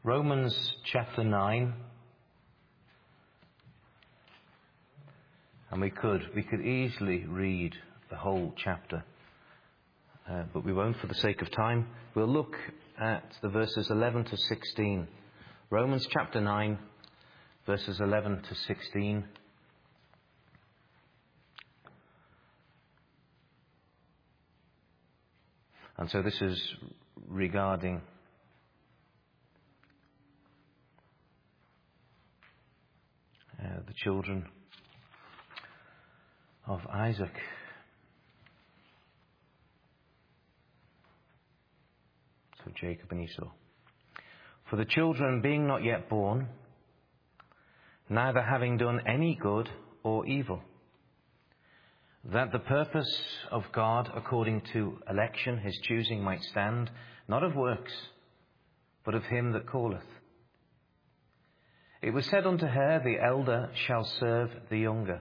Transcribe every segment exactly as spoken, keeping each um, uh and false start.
Romans chapter nine. And we could, we could easily read the whole chapter, uh, but we won't for the sake of time. We'll look at the verses eleven to sixteen. Romans chapter nine, verses eleven to sixteen. And so this is regarding uh, the children of Isaac. So Jacob and Esau. For the children being not yet born, neither having done any good or evil, that the purpose of God according to election, his choosing, might stand, not of works, but of him that calleth. It was said unto her, the elder shall serve the younger.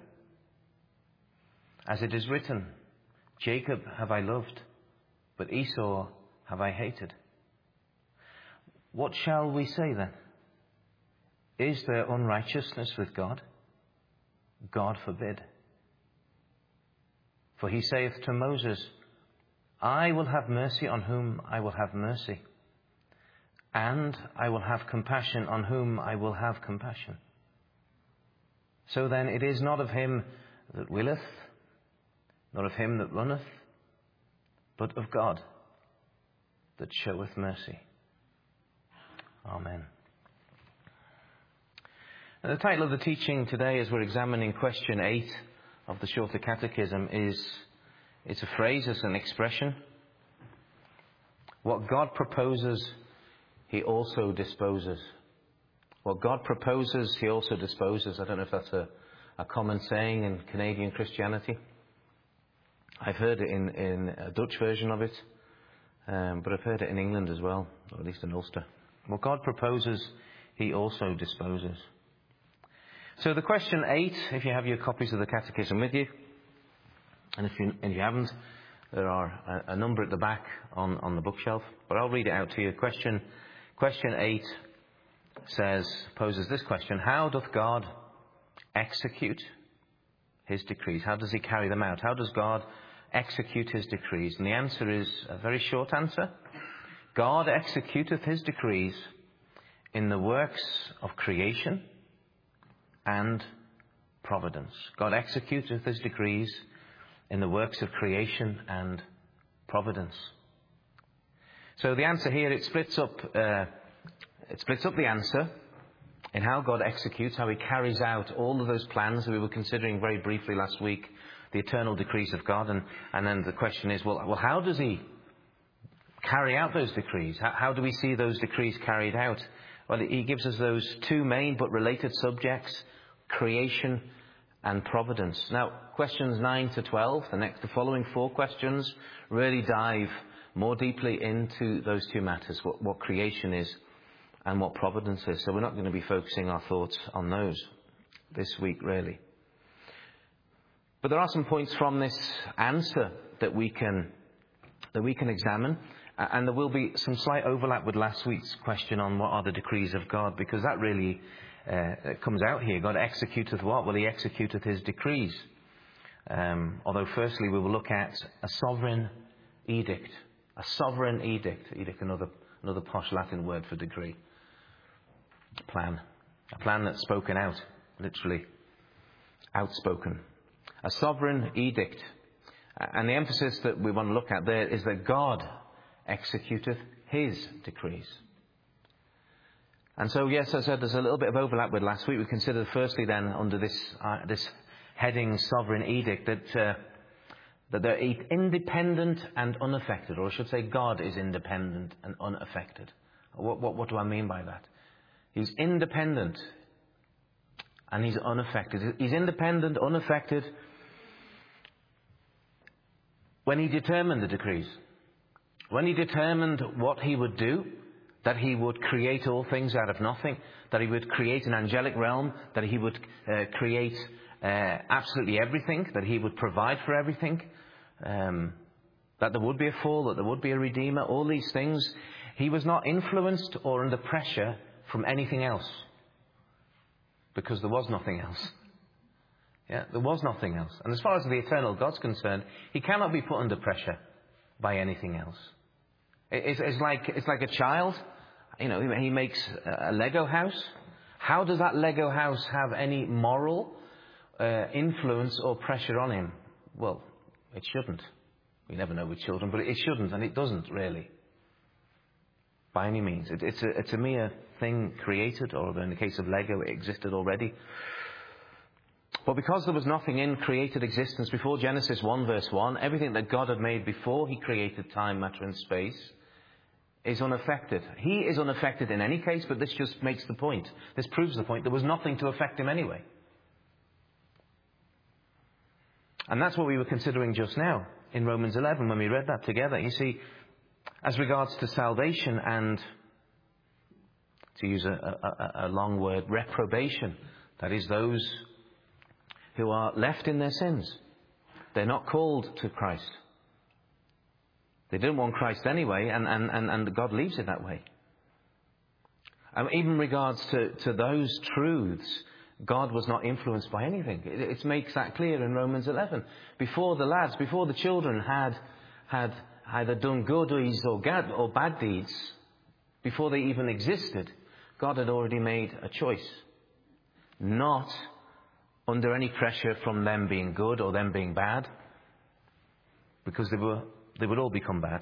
As it is written, Jacob have I loved, but Esau have I hated. What shall we say then? Is there unrighteousness with God? God forbid. For he saith to Moses, I will have mercy on whom I will have mercy, and I will have compassion on whom I will have compassion. So then it is not of him that willeth, nor of him that runneth, but of God that showeth mercy. Amen. And the title of the teaching today, as we're examining question eight of the Shorter Catechism, is, it's a phrase, it's an expression. What God proposes, he also disposes. What God proposes, he also disposes. I don't know if that's a, a common saying in Canadian Christianity. I've heard it in, in a Dutch version of it, um, but I've heard it in England as well, or at least in Ulster. What God proposes, he also disposes. So the question eight, if you have your copies of the Catechism with you, and if you, if you haven't, there are a, a number at the back on, on the bookshelf, but I'll read it out to you. Question, question eight says, poses this question: how doth God execute his decrees? How does he carry them out? How does God execute his decrees? And the answer is a very short answer. God executeth his decrees in the works of creation and providence. God executeth his decrees in the works of creation and providence. So the answer here, it splits up, uh, it splits up the answer in how God executes, how he carries out all of those plans that we were considering very briefly last week, the eternal decrees of God. And, and then the question is, well, well, how does he carry out those decrees? How, how do we see those decrees carried out? Well, he gives us those two main but related subjects, creation and providence. Now, questions nine to twelve, the next, the following four questions, really dive more deeply into those two matters, what, what creation is and what providence is. So we're not going to be focusing our thoughts on those this week, really. But there are some points from this answer that we can that we can examine. And there will be some slight overlap with last week's question on what are the decrees of God, because that really uh, comes out here. God executeth what? Well, he executeth his decrees. Um, although firstly we will look at a sovereign edict. A sovereign edict. Edict, another, another posh Latin word for decree. A plan. A plan that's spoken out. Literally outspoken. A sovereign edict. And the emphasis that we want to look at there is that God executeth his decrees. And so, yes, as I said, there's a little bit of overlap with last week. We considered firstly then under this uh, this heading, sovereign edict, that uh, that they're independent and unaffected, or I should say God is independent and unaffected. What, what, what do I mean by that? He's independent and he's unaffected. He's independent, unaffected when he determined the decrees. When he determined what he would do, that he would create all things out of nothing, that he would create an angelic realm, that he would uh, create uh, absolutely everything, that he would provide for everything, um, that there would be a fall, that there would be a redeemer, all these things. He was not influenced or under pressure from anything else. Because there was nothing else. Yeah, there was nothing else. And as far as the eternal God's concerned, he cannot be put under pressure by anything else. It's, it's like it's like a child. You know, he makes a Lego house. How does that Lego house have any moral uh, influence or pressure on him? Well, it shouldn't. We never know with children, but it shouldn't, and it doesn't really. By any means. It, it's, a, it's a mere thing created, or in the case of Lego, it existed already. But because there was nothing in created existence before Genesis one verse one, everything that God had made before he created time, matter and space is unaffected. He is unaffected in any case, but this just makes the point. This proves the point. There was nothing to affect him anyway. And that's what we were considering just now in Romans eleven when we read that together. You see, as regards to salvation and, to use a, a, a long word, reprobation, that is those who are left in their sins. They're not called to Christ. They didn't want Christ anyway, and, and, and, and God leaves it that way. Um, even in regards to, to those truths, God was not influenced by anything. It, it makes that clear in Romans eleven. Before the lads, before the children had had either done good deeds or, gad, or bad deeds, before they even existed, God had already made a choice. Not under any pressure from them being good or them being bad, because they were they would all become bad.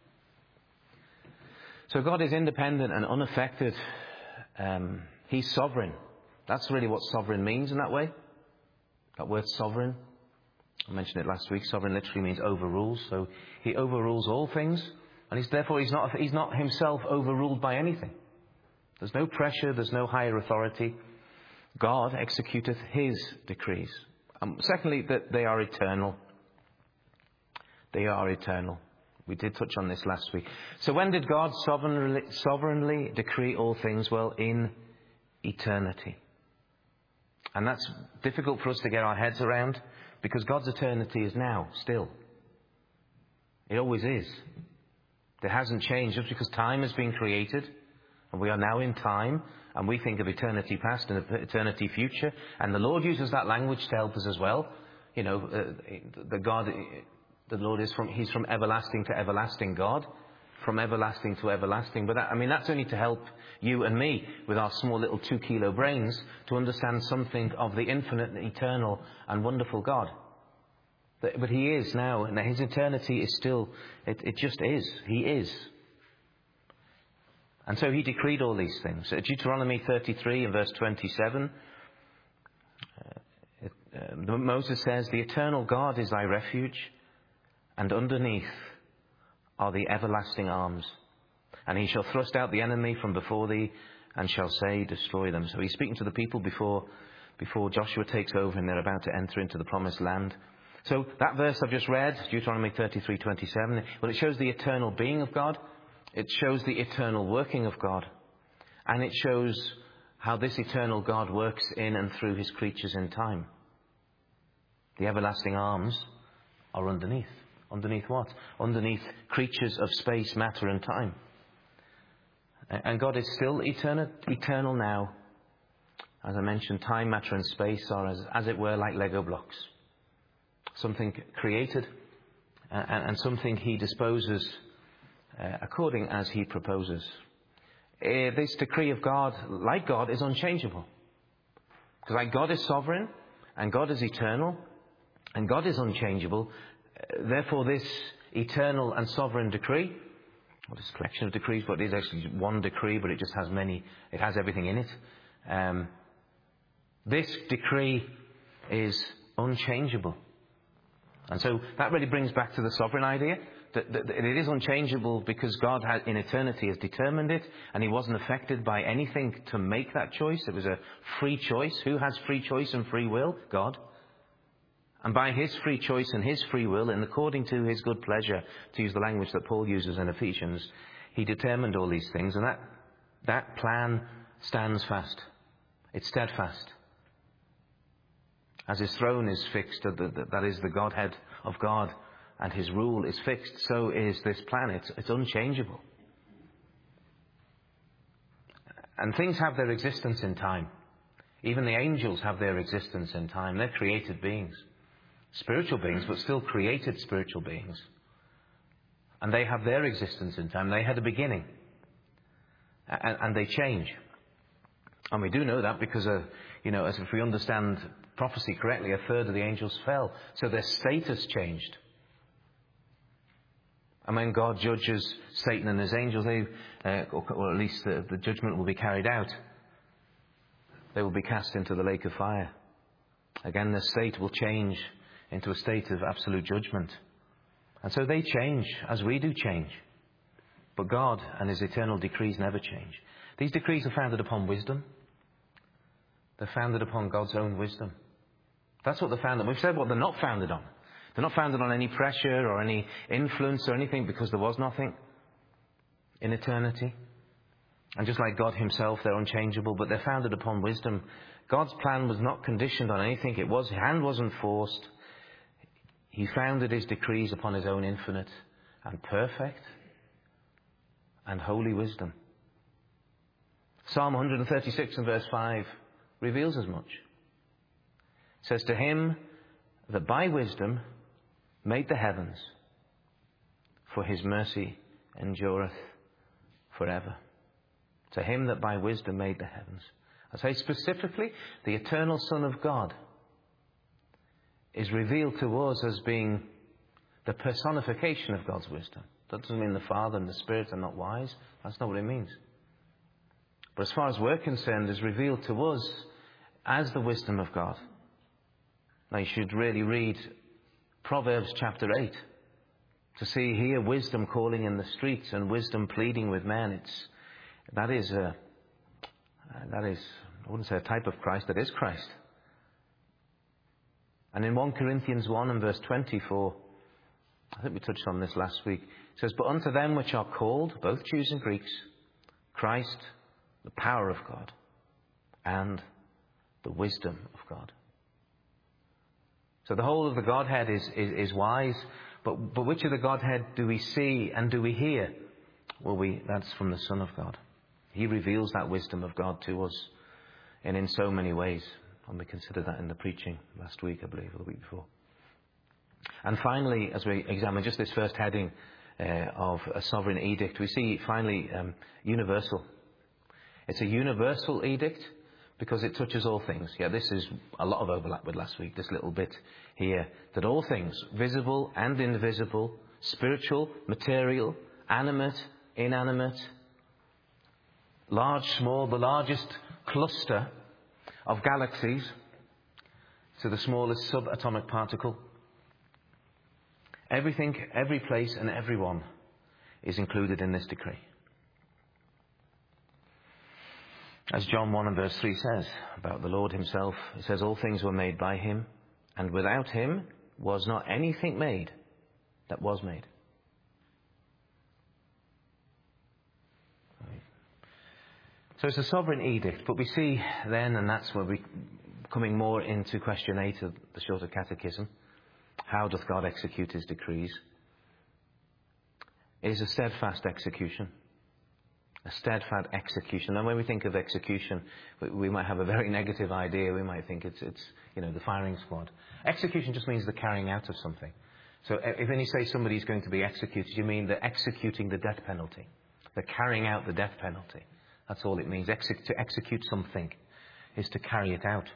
So God is independent and unaffected. Um, he's sovereign. That's really what sovereign means in that way. That word sovereign. I mentioned it last week. Sovereign literally means overrules. So he overrules all things, and he's therefore he's not he's not himself overruled by anything. There's no pressure. There's no higher authority. God executeth his decrees. Um, secondly, that they are eternal. They are eternal. We did touch on this last week. So when did God sovereignly, sovereignly decree all things? Well, in eternity. And that's difficult for us to get our heads around, because God's eternity is now, still. It always is. It hasn't changed. Just because time has been created, and we are now in time, and we think of eternity past and eternity future. And the Lord uses that language to help us as well. You know, uh, the God, the Lord is from, he's from everlasting to everlasting God. From everlasting to everlasting. But that, I mean, that's only to help you and me with our small little two kilo brains to understand something of the infinite, eternal and wonderful God. But, but he is now, and his eternity is still, it, it just is. He is. And so he decreed all these things. Deuteronomy thirty-three and verse twenty-seven, uh, it, uh, Moses says, "The eternal God is thy refuge, and underneath are the everlasting arms. And he shall thrust out the enemy from before thee, and shall say, destroy them." So he's speaking to the people before, before Joshua takes over and they're about to enter into the promised land. So that verse I've just read, Deuteronomy thirty-three twenty-seven, well, it shows the eternal being of God. It shows the eternal working of God. And it shows how this eternal God works in and through his creatures in time. The everlasting arms are underneath. Underneath what? Underneath creatures of space, matter and time. And God is still eternal, eternal now. As I mentioned, time, matter and space are, as, as it were, like Lego blocks. Something created and, and something he disposes Uh, according as he proposes. Uh, this decree of God, like God, is unchangeable. Because like God is sovereign, and God is eternal, and God is unchangeable, uh, therefore this eternal and sovereign decree, well, this collection of decrees, but it is actually one decree, but it just has many, it has everything in it. Um, this decree is unchangeable. And so that really brings back to the sovereign idea. That, that, that it is unchangeable because God has, in eternity has determined it, and he wasn't affected by anything to make that choice. It was a free choice. Who has free choice and free will? God. And by his free choice and his free will, and according to his good pleasure, to use the language that Paul uses in Ephesians, he determined all these things, and that, that plan stands fast. It's steadfast. As his throne is fixed, that is the Godhead of God, and his rule is fixed, so is this plan. It's, it's unchangeable. And things have their existence in time. Even the angels have their existence in time. They're created beings. Spiritual beings, but still created spiritual beings. And they have their existence in time. They had a beginning. And, and they change. And we do know that because, uh, you know, as if we understand prophecy correctly, a third of the angels fell. So their status changed. And when God judges Satan and his angels, they, uh, or at least the, the judgment will be carried out. They will be cast into the lake of fire. Again, their state will change into a state of absolute judgment. And so they change, as we do change. But God and his eternal decrees never change. These decrees are founded upon wisdom. They're founded upon God's own wisdom. That's what they're founded on. We've said what they're not founded on. They're not founded on any pressure or any influence or anything, because there was nothing in eternity. And just like God himself, they're unchangeable, but they're founded upon wisdom. God's plan was not conditioned on anything. It was, his hand wasn't forced. He founded his decrees upon his own infinite and perfect and holy wisdom. Psalm one thirty-six and verse five reveals as much. It says, to him that by wisdom made the heavens, for his mercy endureth forever. To him that by wisdom made the heavens. I say specifically, the eternal Son of God is revealed to us as being the personification of God's wisdom. That doesn't mean the Father and the Spirit are not wise. That's not what it means. But as far as we're concerned, is revealed to us as the wisdom of God. Now you should really read Proverbs chapter eight to see here wisdom calling in the streets and wisdom pleading with men. It's that is a that is I wouldn't say a type of Christ. That is Christ. And in First Corinthians one and verse twenty-four, I think we touched on this last week. It says, but unto them which are called, both Jews and Greeks, Christ, the power of God, and the wisdom of God. So the whole of the Godhead is, is, is wise, but, but which of the Godhead do we see and do we hear? Well, we that's from the Son of God. He reveals that wisdom of God to us, and in so many ways. And we considered that in the preaching last week, I believe, or the week before. And finally, as we examine just this first heading uh, of a sovereign edict, we see finally um, universal. It's a universal edict because it touches all things. Yeah, this is a lot of overlap with last week, this little bit here. That all things, visible and invisible, spiritual, material, animate, inanimate, large, small, the largest cluster of galaxies to the smallest subatomic particle. Everything, every place and everyone is included in this decree. As John one and verse three says about the Lord himself, it says, all things were made by him, and without him was not anything made that was made. So it's a sovereign edict, but we see then, and that's where we're coming more into question eight of the Shorter Catechism, how doth God execute his decrees? It is a steadfast execution. A steadfast execution. And when we think of execution, we, we might have a very negative idea. We might think it's, it's, you know, the firing squad. Execution just means the carrying out of something. So if when you say somebody's going to be executed, you mean they're executing the death penalty. They're carrying out the death penalty. That's all it means. Exe- to execute something is to carry it out.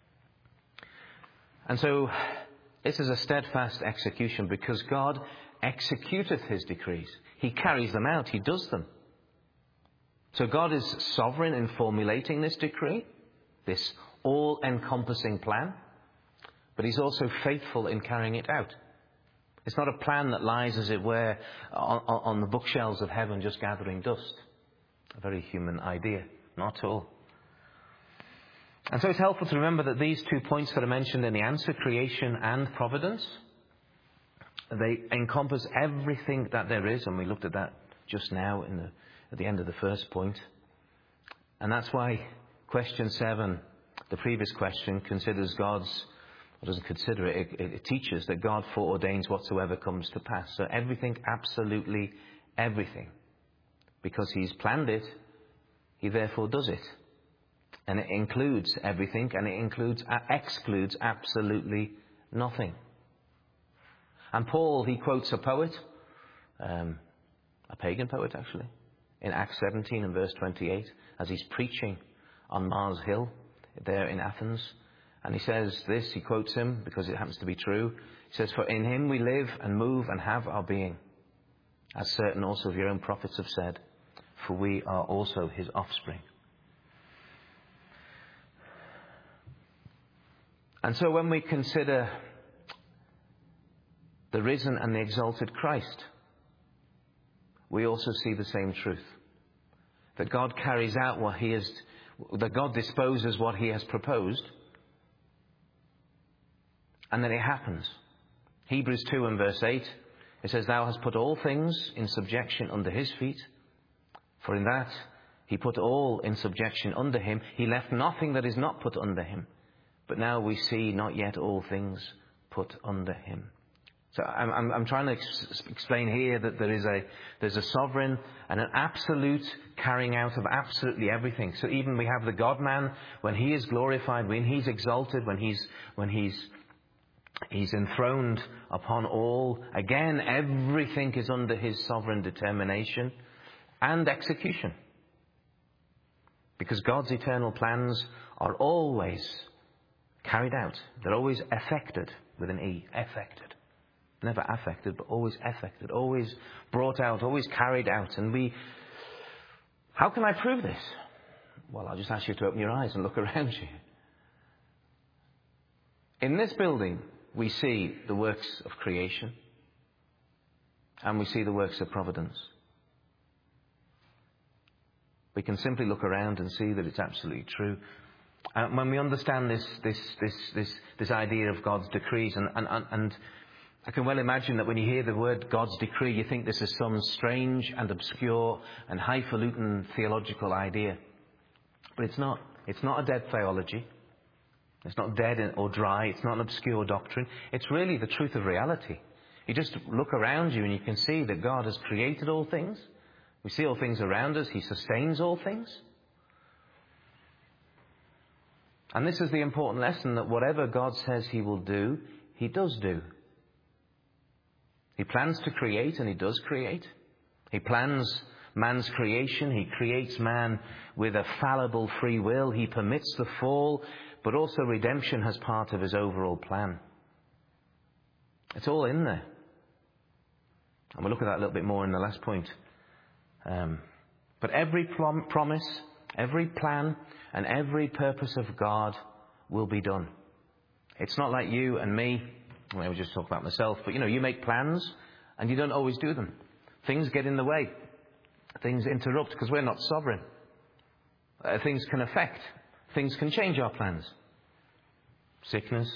And so this is a steadfast execution because God executeth his decrees. He carries them out. He does them. So God is sovereign in formulating this decree, this all-encompassing plan, but he's also faithful in carrying it out. It's not a plan that lies, as it were, on, on the bookshelves of heaven just gathering dust. A very human idea. Not at all. And so it's helpful to remember that these two points that are mentioned in the answer, creation and providence, they encompass everything that there is, and we looked at that just now in the, at the end of the first point. And that's why question seven, the previous question, considers God's, or doesn't consider it, it, it teaches that God foreordains whatsoever comes to pass. So everything, absolutely everything. Because he's planned it, he therefore does it. And it includes everything, and it includes, uh, excludes absolutely nothing. And Paul, he quotes a poet, um, a pagan poet actually, in Acts seventeen and verse twenty-eight, as he's preaching on Mars Hill there in Athens. And he says this, he quotes him because it happens to be true. He says, "For in him we live and move and have our being, as certain also of your own prophets have said, for we are also his offspring." And so when we consider the risen and the exalted Christ, we also see the same truth. That God carries out what he has, that God disposes what he has proposed, and then it happens. Hebrews two and verse eight, it says, "Thou hast put all things in subjection under his feet, for in that he put all in subjection under him. He left nothing that is not put under him. But now we see not yet all things put under him." So I'm, I'm, I'm trying to ex- explain here that there is a there's a sovereign and an absolute carrying out of absolutely everything. So even we have the God-man, when he is glorified, when he's exalted, when he's when he's he's enthroned upon all, again everything is under his sovereign determination and execution. Because God's eternal plans are always carried out. They're always effected with an E. Effected. Never affected, but always effected. Always brought out, always carried out. And we... How can I prove this? Well, I'll just ask you to open your eyes and look around you. In this building, we see the works of creation. And we see the works of providence. We can simply look around and see that it's absolutely true. Uh, when we understand this, this, this, this, this idea of God's decrees, and, and, and I can well imagine that when you hear the word God's decree, you think this is some strange and obscure and highfalutin theological idea. But it's not. It's not a dead theology. It's not dead or dry. It's not an obscure doctrine. It's really the truth of reality. You just look around you and you can see that God has created all things. We see all things around us. He sustains all things. And this is the important lesson, that whatever God says he will do, he does do. He plans to create, and he does create. He plans man's creation. He creates man with a fallible free will. He permits the fall, but also redemption as part of his overall plan. It's all in there. And we'll look at that a little bit more in the last point. Um, but every prom- promise, every plan, and every purpose of God will be done. It's not like you and me. I will just talk about myself. But, you know, you make plans and you don't always do them. Things get in the way. Things interrupt because we're not sovereign. Uh, things can affect. Things can change our plans. Sickness.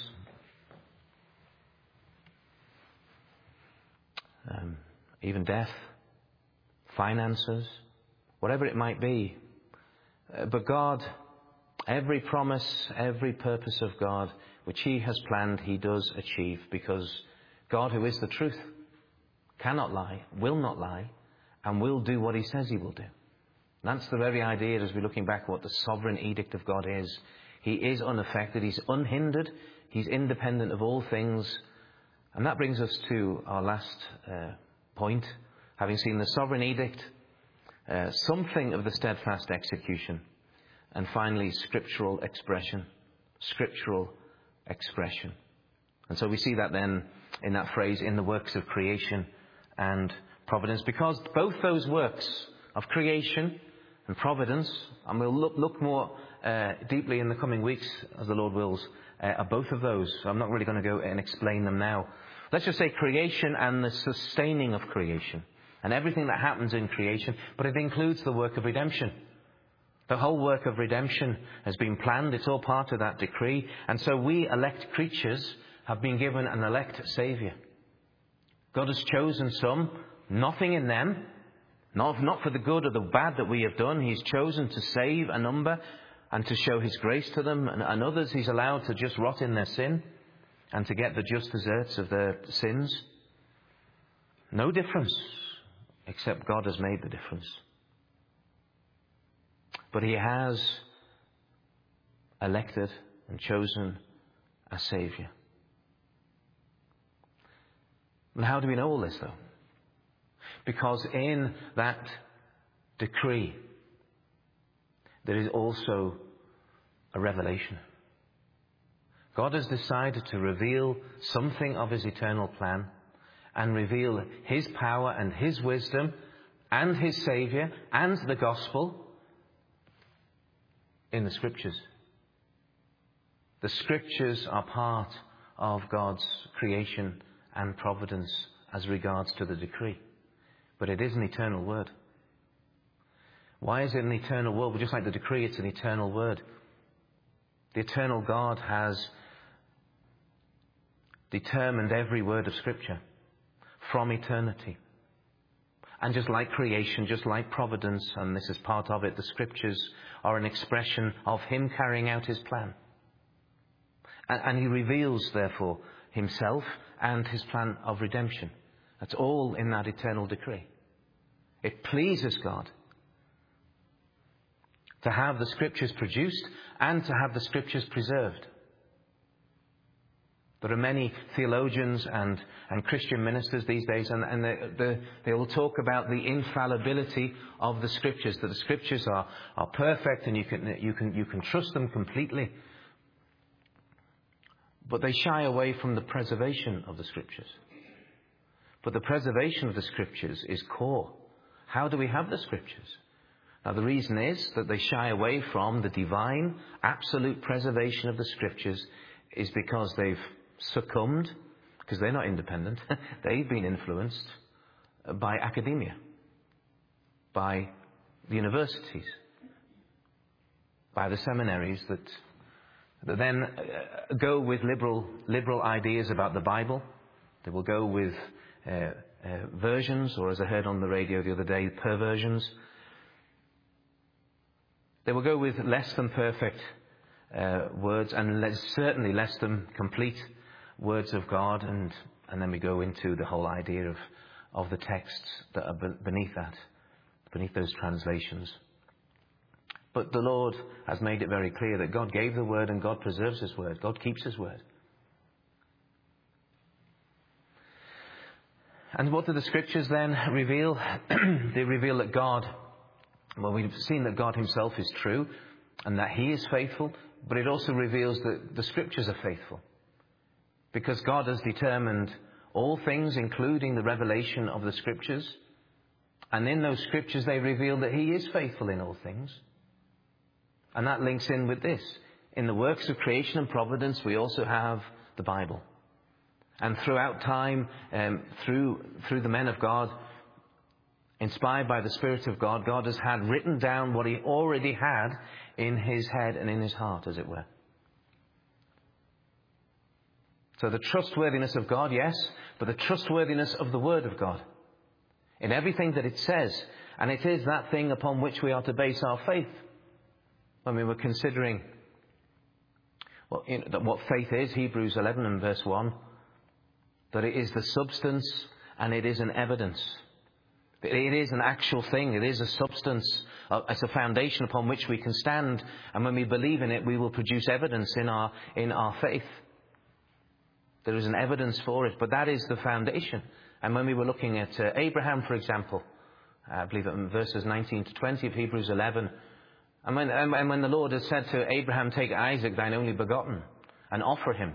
Um, even death. Finances. Whatever it might be. Uh, but God... Every promise, every purpose of God, which he has planned, he does achieve, because God, who is the truth, cannot lie, will not lie, and will do what he says he will do. And that's the very idea, as we're looking back, what the sovereign edict of God is. He is unaffected, he's unhindered, he's independent of all things. And that brings us to our last uh, point. Having seen the sovereign edict, uh, something of the steadfast execution. And finally, scriptural expression. Scriptural expression. And so we see that then in that phrase, in the works of creation and providence. Because both those works of creation and providence, and we'll look, look more uh, deeply in the coming weeks, as the Lord wills, uh, are both of those. So I'm not really going to go and explain them now. Let's just say creation and the sustaining of creation. And everything that happens in creation. But it includes the work of redemption. The whole work of redemption has been planned. It's all part of that decree. And so we elect creatures have been given an elect Saviour. God has chosen some, nothing in them, not, not for the good or the bad that we have done. He's chosen to save a number and to show his grace to them. And, and others he's allowed to just rot in their sin and to get the just deserts of their sins. No difference, except God has made the difference. But he has elected and chosen a Saviour. And how do we know all this, though? Because in that decree, there is also a revelation. God has decided to reveal something of his eternal plan and reveal his power and his wisdom and his Saviour and the gospel in the Scriptures. The Scriptures are part of God's creation and providence as regards to the decree. But it is an eternal word. Why is it an eternal word? Well, just like the decree, it's an eternal word. The eternal God has determined every word of Scripture from eternity. And just like creation, just like providence, and this is part of it, the Scriptures are an expression of him carrying out his plan. And, and he reveals, therefore, himself and his plan of redemption. That's all in that eternal decree. It pleases God to have the Scriptures produced and to have the Scriptures preserved. There are many theologians and, and Christian ministers these days, and, and they, they, they will talk about the infallibility of the Scriptures, that the Scriptures are, are perfect and you can, you, can, you can trust them completely. But they shy away from the preservation of the Scriptures. But the preservation of the Scriptures is core. How do we have the Scriptures? Now, the reason is that they shy away from the divine, absolute preservation of the Scriptures is because they've succumbed, because they're not independent, they've been influenced by academia, by the universities, by the seminaries that, that then uh, go with liberal, liberal ideas about the Bible. They will go with uh, uh, versions, or as I heard on the radio the other day, perversions. They will go with less than perfect uh, words, and less, certainly less than complete words of God, and, and then we go into the whole idea of, of the texts that are beneath that, beneath those translations. But the Lord has made it very clear that God gave the word and God preserves his word. God keeps his word. And what do the Scriptures then reveal? They reveal that God, well, we've seen that God himself is true and that he is faithful, but it also reveals that the Scriptures are faithful. Because God has determined all things, including the revelation of the Scriptures. And in those Scriptures they reveal that he is faithful in all things. And that links in with this. In the works of creation and providence we also have the Bible. And throughout time, um, through, through the men of God, inspired by the Spirit of God, God has had written down what he already had in his head and in his heart, as it were. So the trustworthiness of God, yes, but the trustworthiness of the Word of God in everything that it says. And it is that thing upon which we are to base our faith. When we were considering well, you know, what faith is, Hebrews eleven and verse one, that it is the substance and it is an evidence. It is an actual thing. It is a substance. It's a foundation upon which we can stand. And when we believe in it, we will produce evidence in our, in our faith. There is an evidence for it, but that is the foundation. And when we were looking at uh, Abraham, for example, I believe in verses nineteen to twenty of Hebrews eleven, and when, and when the Lord has said to Abraham, take Isaac, thine only begotten, and offer him.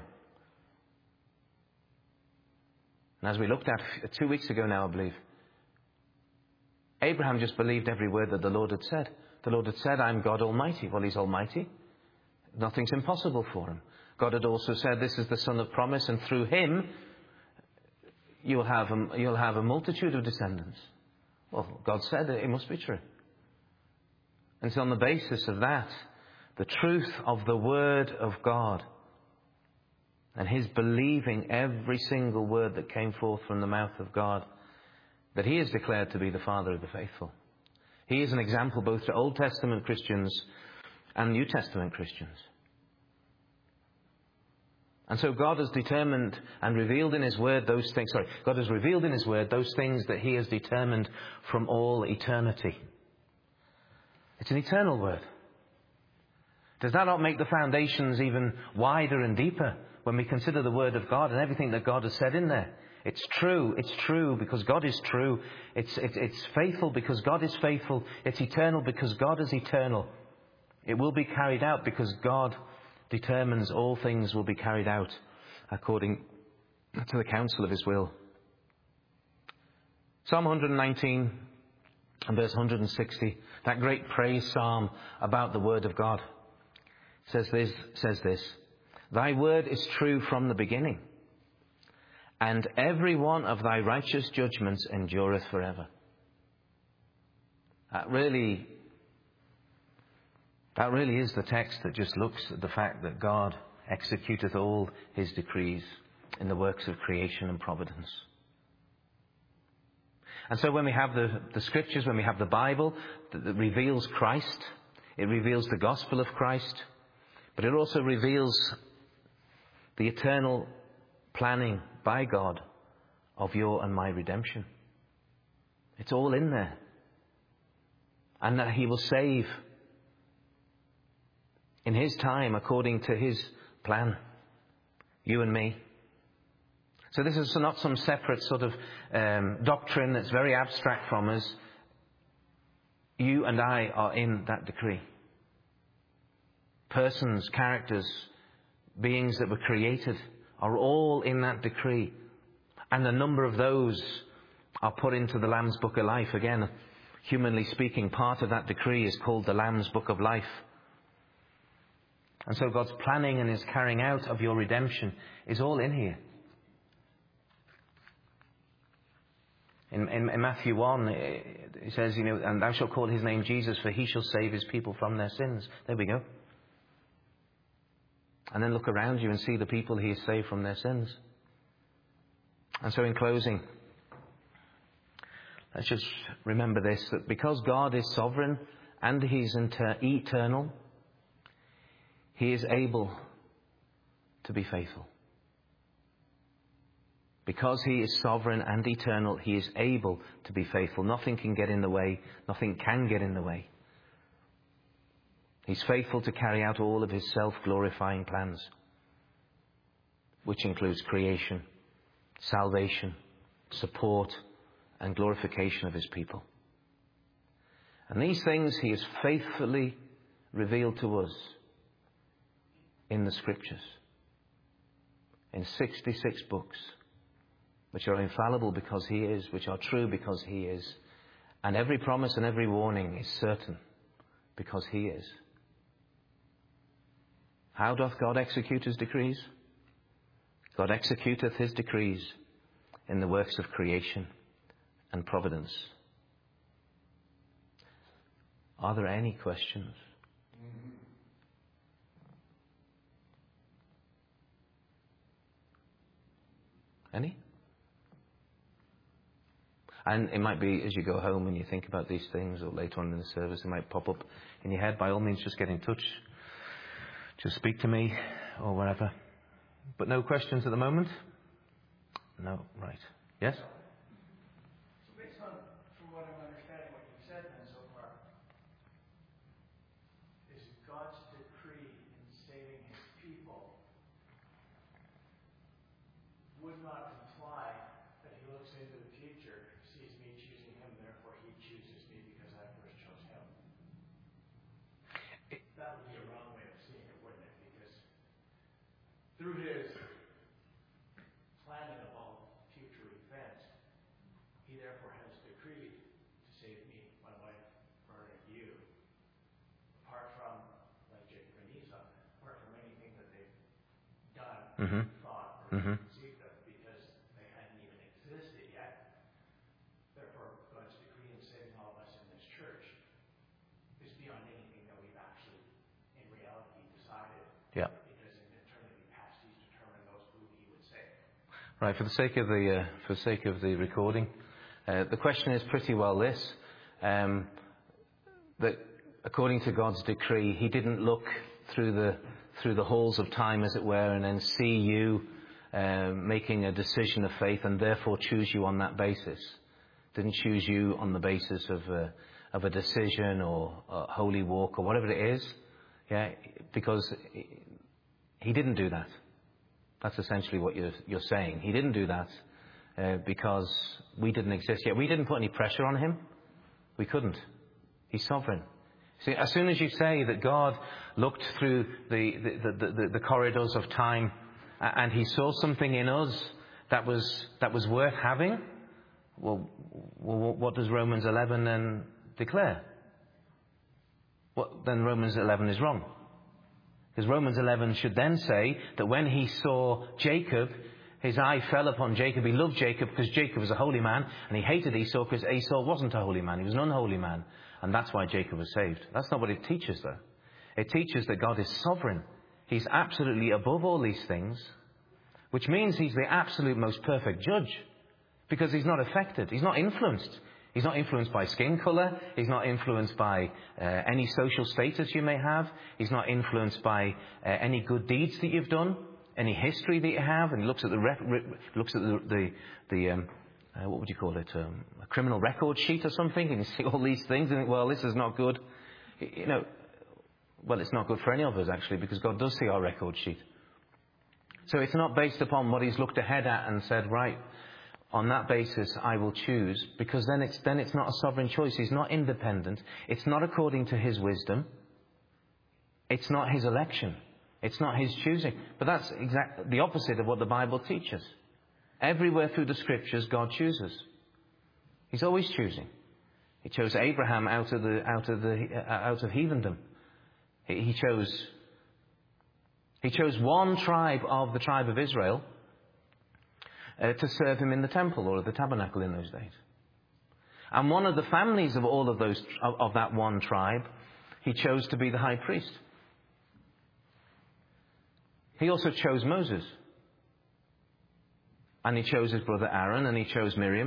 And as we looked at two weeks ago now, I believe, Abraham just believed every word that the Lord had said. The Lord had said, I'm God Almighty. Well, he's Almighty. Nothing's impossible for him. God had also said, this is the Son of promise, and through him you'll have a, you'll have a multitude of descendants. Well, God said it, it must be true. And so on the basis of that, the truth of the Word of God, and his believing every single word that came forth from the mouth of God, that he is declared to be the Father of the faithful. He is an example both to Old Testament Christians and New Testament Christians. And so God has determined and revealed in his word those things, sorry, God has revealed in his word those things that he has determined from all eternity. It's an eternal word. Does that not make the foundations even wider and deeper when we consider the word of God and everything that God has said in there? It's true. It's true because God is true. It's, it's, it's faithful because God is faithful. It's eternal because God is eternal. It will be carried out because God determines all things will be carried out according to the counsel of his will. Psalm one nineteen and verse one sixty, that great praise psalm about the word of God, says this, says this, thy word is true from the beginning, and every one of thy righteous judgments endureth forever. That really, that really is the text that just looks at the fact that God executeth all his decrees in the works of creation and providence. And so when we have the, the scriptures, when we have the Bible that, that reveals Christ, it reveals the gospel of Christ, but it also reveals the eternal planning by God of your and my redemption. It's all in there. And that he will save in his time according to his plan, you and me. So this is not some separate sort of um, doctrine that's very abstract from us. You and I are in that decree. Persons, characters, beings that were created are all in that decree. And a number of those are put into the Lamb's Book of Life. Again, humanly speaking, part of that decree is called the Lamb's Book of Life. And so God's planning and his carrying out of your redemption is all in here. In, in, in Matthew one, it says, you know, and thou shalt call his name Jesus, for he shall save his people from their sins. There we go. And then look around you and see the people he has saved from their sins. And so in closing, let's just remember this, that because God is sovereign and he's inter- eternal, he is able to be faithful. Because he is sovereign and eternal, he is able to be faithful. Nothing can get in the way. Nothing can get in the way. He's faithful to carry out all of his self-glorifying plans, which includes creation, salvation, support, and glorification of his people. And these things he has faithfully revealed to us in the Scriptures, in sixty-six books, which are infallible because he is, which are true because he is. And every promise and every warning is certain because he is. How doth God execute his decrees? God executeth his decrees in the works of creation and providence. Are there any questions? Any? And it might be as you go home and you think about these things, or later on in the service, it might pop up in your head. By all means, just get in touch. Just speak to me or wherever. But no questions at the moment? No, right. Yes? So based on, from what I'm understanding, what you've said then so far, is God's decree in saving his people would not imply that he looks into the future, sees me choosing him, therefore he chooses me because I first chose him. That would be a wrong way of seeing it, wouldn't it? Because through his planning of all future events, he therefore has decreed to save me, my wife, Verna, you, apart from, like Jacob and Esau, apart from anything that they've done, Mm-hmm. thought, or Mm-hmm. conceived of, because they hadn't even existed yet. Therefore, God's decree in saving all of us in this church is beyond anything that we've actually, in reality, decided. Yeah. Because in eternity past, he's determined those who he would save. Right. For the sake of the uh, for the sake of the recording, uh, the question is pretty well this: um, that according to God's decree, he didn't look through the through the halls of time, as it were, and then see you uh, making a decision of faith and therefore choose you on that basis. Didn't choose you on the basis of uh, of a decision or a holy walk or whatever it is. Yeah, because he didn't do that. That's essentially what you're, you're saying. He didn't do that uh, because we didn't exist yet. We didn't put any pressure on him. We couldn't. He's sovereign. See, as soon as you say that God looked through the, the, the, the, the corridors of time and he saw something in us that was, that was worth having, well, well, what does Romans eleven then declare? Well, then Romans eleven is wrong. Because Romans eleven should then say that when he saw Jacob, his eye fell upon Jacob. He loved Jacob because Jacob was a holy man, and he hated Esau because Esau wasn't a holy man. He was an unholy man. And that's why Jacob was saved. That's not what it teaches, though. It teaches that God is sovereign. He's absolutely above all these things, which means he's the absolute most perfect judge. Because he's not affected. He's not influenced. He's not influenced by skin colour. He's not influenced by uh, any social status you may have. He's not influenced by uh, any good deeds that you've done, any history that you have. And he looks at the re- re- looks at the the, the um, uh, what would you call it, um, a criminal record sheet or something, and you see all these things and think, well, this is not good. You know, well, it's not good for any of us actually, because God does see our record sheet. So it's not based upon what he's looked ahead at and said, right, on that basis, I will choose, because then it's then it's not a sovereign choice. He's not independent. It's not according to his wisdom. It's not his election. It's not his choosing. But that's exactly the opposite of what the Bible teaches. Everywhere through the Scriptures, God chooses. He's always choosing. He chose Abraham out of the out of the uh, out of heathendom. He, he chose he chose one tribe of the tribe of Israel Uh, to serve him in the temple or the tabernacle in those days. And one of the families of all of those of, of that one tribe, he chose to be the high priest. He also chose Moses. And he chose his brother Aaron, and he chose Miriam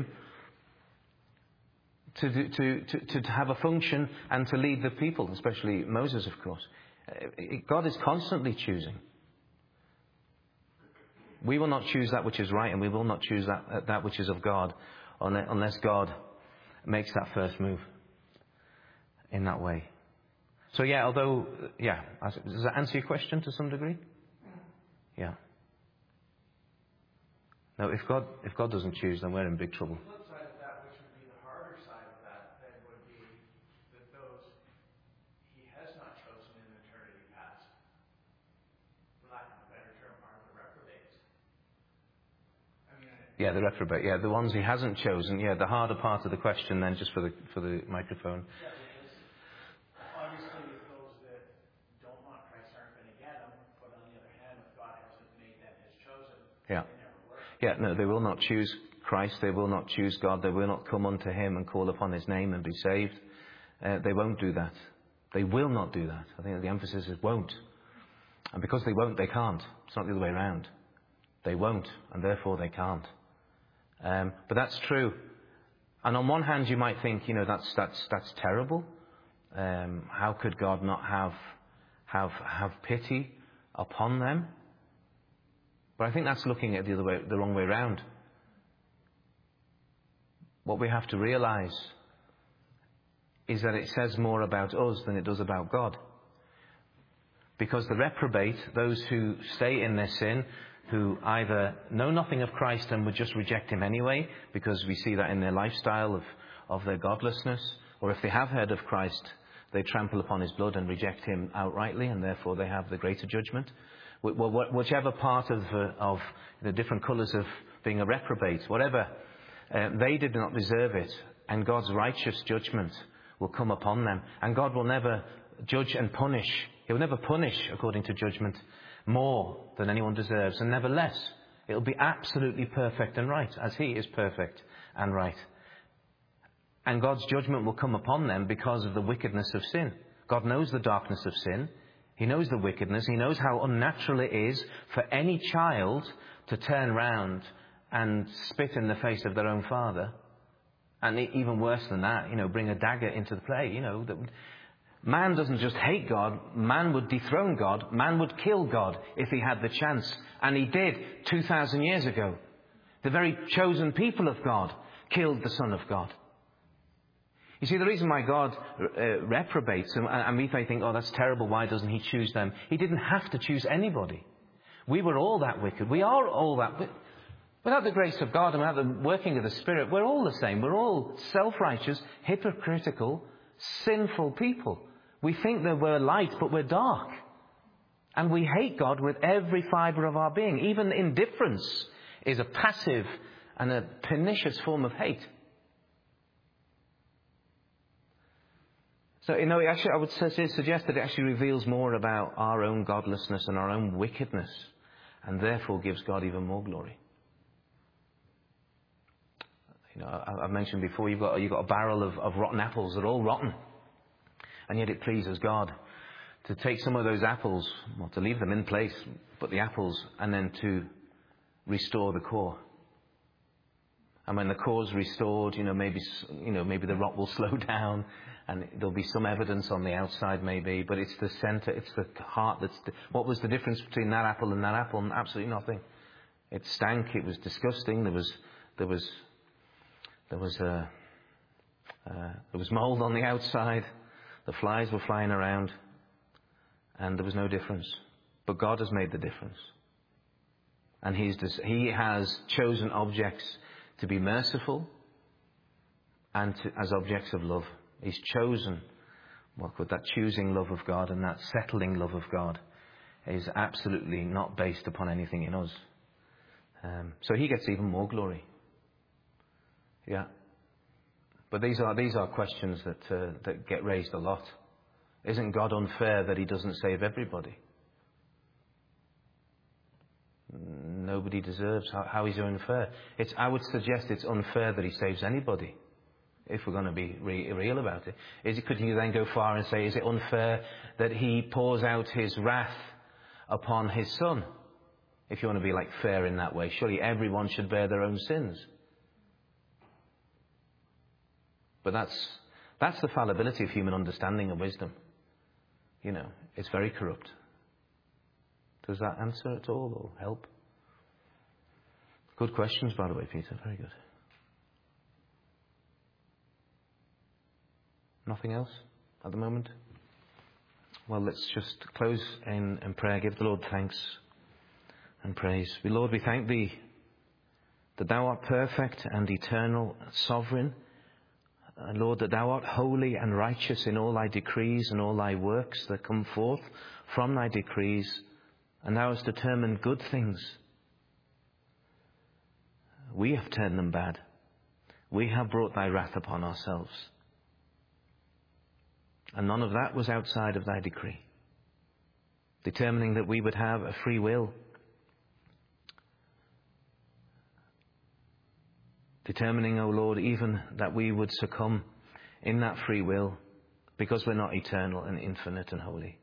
to, do, to, to, to have a function and to lead the people, especially Moses, of course. God is constantly choosing. We will not choose that which is right, and we will not choose that that which is of God unless God makes that first move in that way. So yeah, although, yeah, does that answer your question to some degree? Yeah. No, if God if God doesn't choose, then we're in big trouble. The flip side of that, which would be the harder side of that, then would be that those he has not chosen in eternity past, for lack of a better term, are the reprobates. Yeah, the reprobate. Yeah, the ones he hasn't chosen. Yeah, the harder part of the question then, just for the for the microphone. Yeah, because obviously those that don't want Christ aren't going to get him. But on the other hand, if God hasn't made them his chosen, Yeah. they never work. Yeah, no, they will not choose Christ. They will not choose God. They will not come unto him and call upon his name and be saved. Uh, they won't do that. They will not do that. I think the emphasis is won't. And because they won't, they can't. It's not the other way around. They won't, and therefore they can't. Um, but that's true. And on one hand, you might think, you know, that's that's that's terrible. Um, how could God not have have have pity upon them? But I think that's looking at the other way, the wrong way round. What we have to realise is that it says more about us than it does about God. Because the reprobate, those who stay in their sin, who either know nothing of Christ and would just reject him anyway, because we see that in their lifestyle of, of their godlessness, or if they have heard of Christ, they trample upon his blood and reject him outrightly, and therefore they have the greater judgment. Whichever part of, uh, of the different colours of being a reprobate, whatever, uh, they did not deserve it, and God's righteous judgment will come upon them. And God will never judge and punish. He will never punish according to judgment more than anyone deserves, and never less. It will be absolutely perfect and right, as he is perfect and right. And God's judgment will come upon them because of the wickedness of sin. God knows the darkness of sin. He knows the wickedness. He knows how unnatural it is for any child to turn round and spit in the face of their own father. And even worse than that, you know, bring a dagger into the play. You know, that man doesn't just hate God. Man would dethrone God. Man would kill God if he had the chance. And he did two thousand years ago. The very chosen people of God killed the Son of God. You see, the reason why God uh, reprobates, and, and we may think, oh, that's terrible, why doesn't he choose them? He didn't have to choose anybody. We were all that wicked. We are all that wicked. Without the grace of God and without the working of the Spirit, we're all the same. We're all self-righteous, hypocritical, sinful people. We think that we're light, but we're dark. And we hate God with every fibre of our being. Even indifference is a passive and a pernicious form of hate. So, you know, actually, I would suggest that it actually reveals more about our own godlessness and our own wickedness, and therefore gives God even more glory. You know, I've mentioned before, you've got, you've got a barrel of, of rotten apples. They're all rotten. And yet it pleases God to take some of those apples, well, to leave them in place, but the apples, and then to restore the core. And when the core's restored, you know, maybe, you know, maybe the rot will slow down, and there'll be some evidence on the outside, maybe, but it's the centre, it's the heart that's... The, what was the difference between that apple and that apple? Absolutely nothing. It stank. It was disgusting. There was, there was, there was a, uh, there was mould on the outside. The flies were flying around, and there was no difference. But God has made the difference, and He's He has chosen objects to be merciful and to, as objects of love. He's chosen, what with that choosing love of God and that settling love of God is absolutely not based upon anything in us. Um, so He gets even more glory. Yeah. But these are these are questions that uh, that get raised a lot. Isn't God unfair that He doesn't save everybody? Nobody deserves. How, how is He unfair? It's, I would suggest it's unfair that He saves anybody, if we're going to be re- real about it. Is it. Could you then go far and say, is it unfair that He pours out His wrath upon His Son? If you want to be like fair in that way, surely everyone should bear their own sins. But that's that's the fallibility of human understanding and wisdom. You know, it's very corrupt. Does that answer at all or help? Good questions, by the way, Peter. Very good. Nothing else at the moment? Well, let's just close in, in prayer. Give the Lord thanks and praise. We, Lord, we thank Thee that Thou art perfect and eternal, sovereign. And Lord, that Thou art holy and righteous in all Thy decrees and all Thy works that come forth from Thy decrees. And Thou hast determined good things. We have turned them bad. We have brought Thy wrath upon ourselves. And none of that was outside of Thy decree. Determining that we would have a free will. Determining, O Lord, even that we would succumb in that free will because we're not eternal and infinite and holy.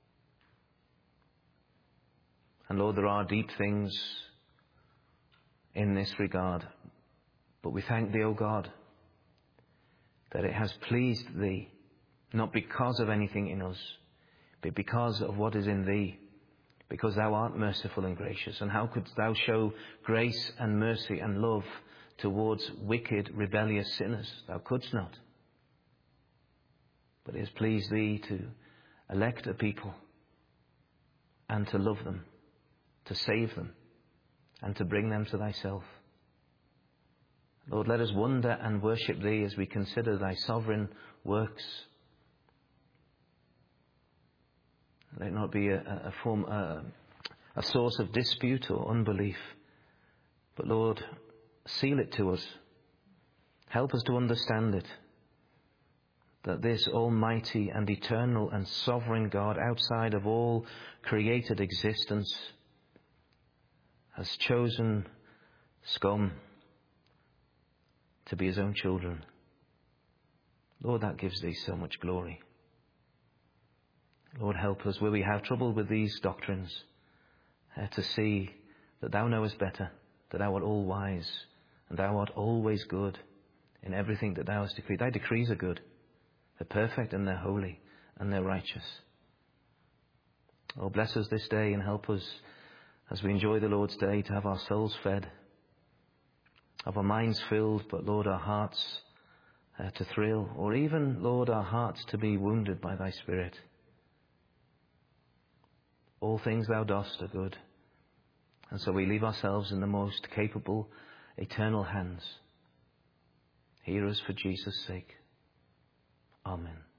And Lord, there are deep things in this regard. But we thank Thee, O God, that it has pleased Thee, not because of anything in us, but because of what is in Thee, because Thou art merciful and gracious. And how couldst Thou show grace and mercy and love towards wicked, rebellious sinners? Thou couldst not. But it has pleased Thee to elect a people and to love them, to save them, and to bring them to Thyself. Lord, let us wonder and worship Thee as we consider Thy sovereign works. Let it not be a, a form, a, a source of dispute or unbelief, but Lord, seal it to us. Help us to understand it, that this almighty and eternal and sovereign God, outside of all created existence, has chosen scum to be His own children. Lord, that gives Thee so much glory. Lord, help us where we have trouble with these doctrines uh, to see that Thou knowest better, that Thou art all wise, and Thou art always good in everything that Thou hast decreed. Thy decrees are good. They're perfect and they're holy and they're righteous. Oh, bless us this day and help us as we enjoy the Lord's day to have our souls fed, have our minds filled, but Lord, our hearts uh, to thrill, or even, Lord, our hearts to be wounded by thy Spirit. All things thou dost are good. And so we leave ourselves in the most capable, eternal hands. Hear us for Jesus' sake. Amen.